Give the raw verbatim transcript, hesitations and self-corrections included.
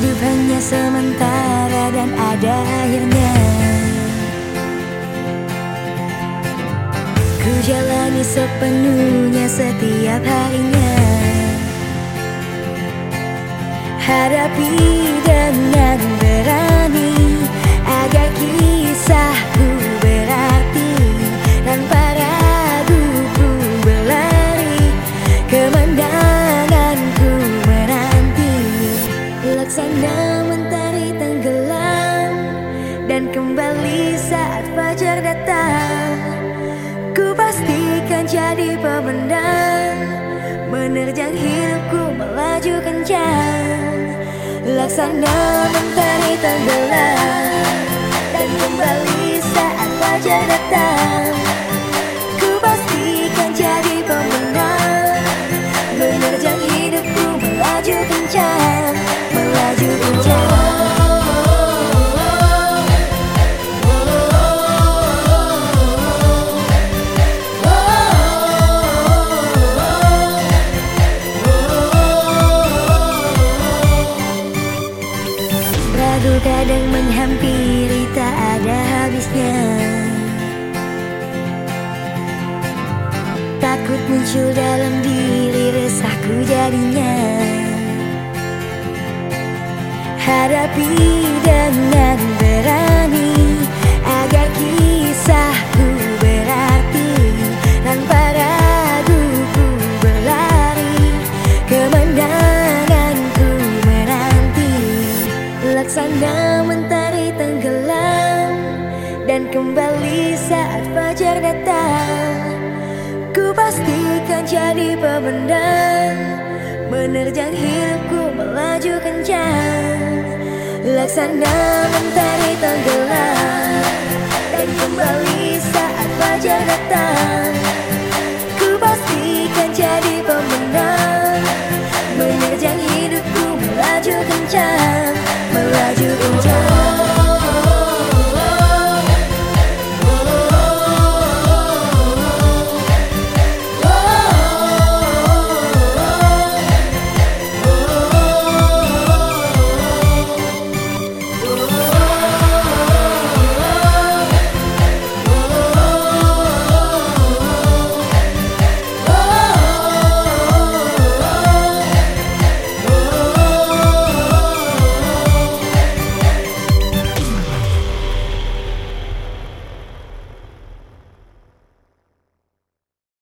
Hidup hanya sementara dan ada akhirnya. Ku jalani sepenuhnya setiap harinya. Hadapi dengan berani agar kisahku berarti. Tanpa ragu ku berlari, kemenanganku menanti. Laksana mentari tenggelam dan kembali saat fajar datang. Ku pastikan jadi pemenang, menerjang hidupku melaju kencang. Laksana mentari tenggelam dan kembali saat fajar datang. Ku pastikan jadi pemenang, menerjang hidupku melaju kencang, melaju kencang. Ragu kadang menghampiri, tak ada habisnya. Takut muncul dalam diri, resahku jadinya. Hadapi dengan berani agar kisahku berarti. Tanpa ragu ku berlari, kemenanganku menanti. Laksana mentari tenggelam dan kembali saat fajar datang. Ku pastikan jadi pemenang, menerjang hidupku melaju kencang. Laksana mentari tenggelam dan kembali saat fajar datang.